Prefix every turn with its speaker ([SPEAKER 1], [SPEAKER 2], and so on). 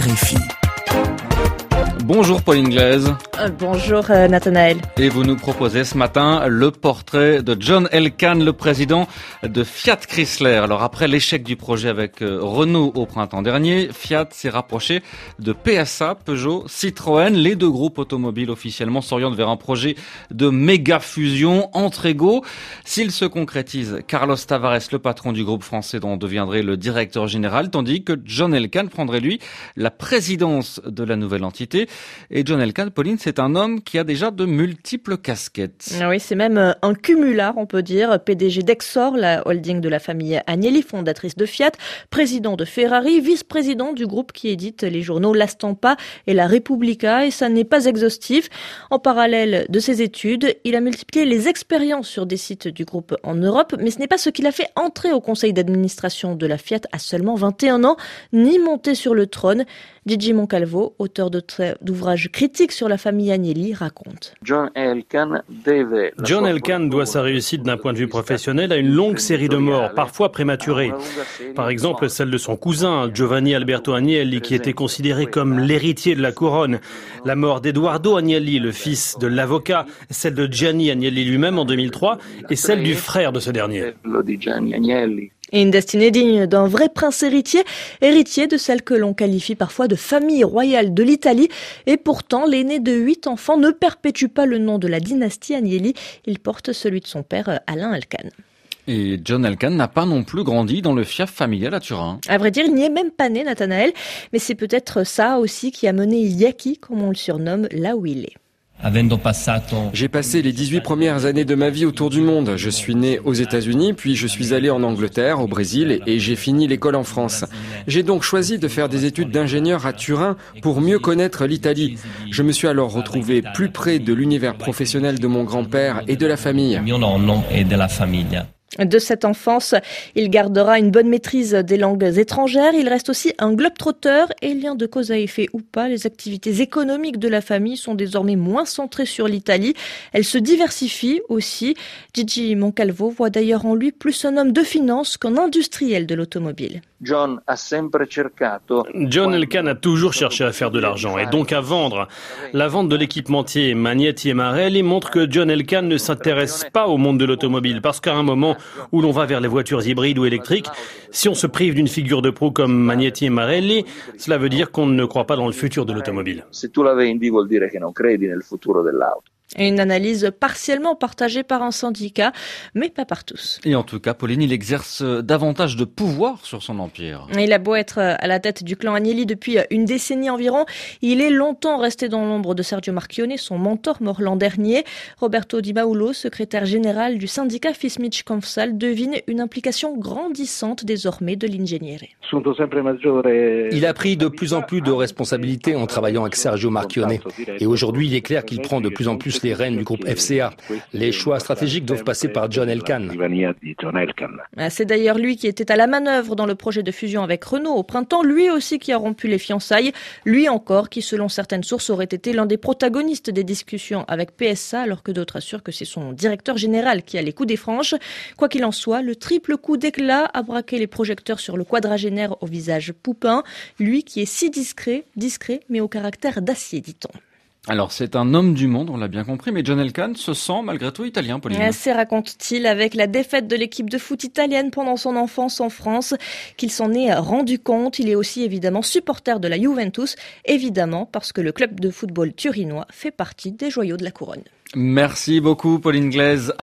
[SPEAKER 1] RFI.
[SPEAKER 2] Bonjour Pauline Glaise.
[SPEAKER 3] Bonjour Nathanaël.
[SPEAKER 2] Et vous nous proposez ce matin le portrait de John Elkann, le président de Fiat Chrysler. Alors après l'échec du projet avec Renault au printemps dernier, Fiat s'est rapproché de PSA, Peugeot, Citroën. Les deux groupes automobiles officiellement s'orientent vers un projet de méga fusion entre égaux. S'il se concrétise, Carlos Tavares, le patron du groupe français, dont deviendrait le directeur général, tandis que John Elkann prendrait lui la présidence de la nouvelle entité. Et John Elkann, Pauline, c'est un homme qui a déjà de multiples casquettes.
[SPEAKER 3] Oui, c'est même un cumulard, on peut dire. PDG d'Exor, la holding de la famille Agnelli, fondatrice de Fiat, président de Ferrari, vice-président du groupe qui édite les journaux La Stampa et La Repubblica. Et ça n'est pas exhaustif. En parallèle de ses études, il a multiplié les expériences sur des sites du groupe en Europe. Mais ce n'est pas ce qui l'a fait entrer au conseil d'administration de la Fiat à seulement 21 ans, ni monter sur le trône. Gigi Moncalvo, auteur d'ouvrages critiques sur la famille Agnelli, raconte.
[SPEAKER 4] John Elkann doit sa réussite d'un point de vue professionnel à une longue série de morts, parfois prématurées. Par exemple, celle de son cousin, Giovanni Alberto Agnelli, qui était considéré comme l'héritier de la couronne. La mort d'Edoardo Agnelli, le fils de l'avocat, celle de Gianni Agnelli lui-même en 2003, et celle du frère de ce dernier.
[SPEAKER 3] Et une destinée digne d'un vrai prince héritier de celle que l'on qualifie parfois de famille royale de l'Italie. Et pourtant, l'aîné de 8 enfants ne perpétue pas le nom de la dynastie Agnelli. Il porte celui de son père, Alain Elkann.
[SPEAKER 2] Et John Elkann n'a pas non plus grandi dans le fief familial à Turin.
[SPEAKER 3] À vrai dire, il n'y est même pas né, Nathanaël. Mais c'est peut-être ça aussi qui a mené Yaki, comme on le surnomme, là où il est.
[SPEAKER 5] J'ai passé les 18 premières années de ma vie autour du monde. Je suis né aux États-Unis, puis je suis allé en Angleterre, au Brésil, et j'ai fini l'école en France. J'ai donc choisi de faire des études d'ingénieur à Turin pour mieux connaître l'Italie. Je me suis alors retrouvé plus près de l'univers professionnel de mon grand-père et de la famille.
[SPEAKER 3] De cette enfance, il gardera une bonne maîtrise des langues étrangères. Il reste aussi un globe-trotteur et lien de cause à effet ou pas, les activités économiques de la famille sont désormais moins centrées sur l'Italie. Elles se diversifient aussi. Gigi Moncalvo voit d'ailleurs en lui plus un homme de finance qu'un industriel de l'automobile.
[SPEAKER 4] John
[SPEAKER 5] Elkann a toujours cherché à faire de l'argent et donc à vendre. La vente de l'équipementier Magneti et Marelli montre que John Elkann ne s'intéresse pas au monde de l'automobile parce qu'à un moment où l'on va vers les voitures hybrides ou électriques, si on se prive d'une figure de proue comme Magneti et Marelli, cela veut dire qu'on ne croit pas dans le futur de l'automobile.
[SPEAKER 3] Et une analyse partiellement partagée par un syndicat, mais pas par tous.
[SPEAKER 2] Et en tout cas, Pauline, il exerce davantage de pouvoir sur son empire.
[SPEAKER 3] Il a beau être à la tête du clan Agnelli depuis une décennie environ, il est longtemps resté dans l'ombre de Sergio Marchionne, son mentor mort l'an dernier. Roberto Di Maulo, secrétaire général du syndicat Fismich-Confsal, devine une implication grandissante désormais de l'ingénieur.
[SPEAKER 6] Il a pris de plus en plus de responsabilités en travaillant avec Sergio Marchionne. Et aujourd'hui, il est clair qu'il prend de plus en plus les rênes du groupe FCA. Les choix stratégiques doivent passer par John Elkann.
[SPEAKER 3] C'est d'ailleurs lui qui était à la manœuvre dans le projet de fusion avec Renault au printemps, lui aussi qui a rompu les fiançailles, lui encore qui selon certaines sources aurait été l'un des protagonistes des discussions avec PSA alors que d'autres assurent que c'est son directeur général qui a les coups des franches. Quoi qu'il en soit, le triple coup d'éclat a braqué les projecteurs sur le quadragénaire au visage poupin, lui qui est si discret mais au caractère d'acier, dit-on.
[SPEAKER 2] Alors, c'est un homme du monde, on l'a bien compris, mais John Elkann se sent malgré tout italien, Pauline.
[SPEAKER 3] C'est, raconte-t-il, avec la défaite de l'équipe de foot italienne pendant son enfance en France, qu'il s'en est rendu compte. Il est aussi évidemment supporter de la Juventus, évidemment parce que le club de football turinois fait partie des joyaux de la couronne.
[SPEAKER 2] Merci beaucoup, Pauline Glaise.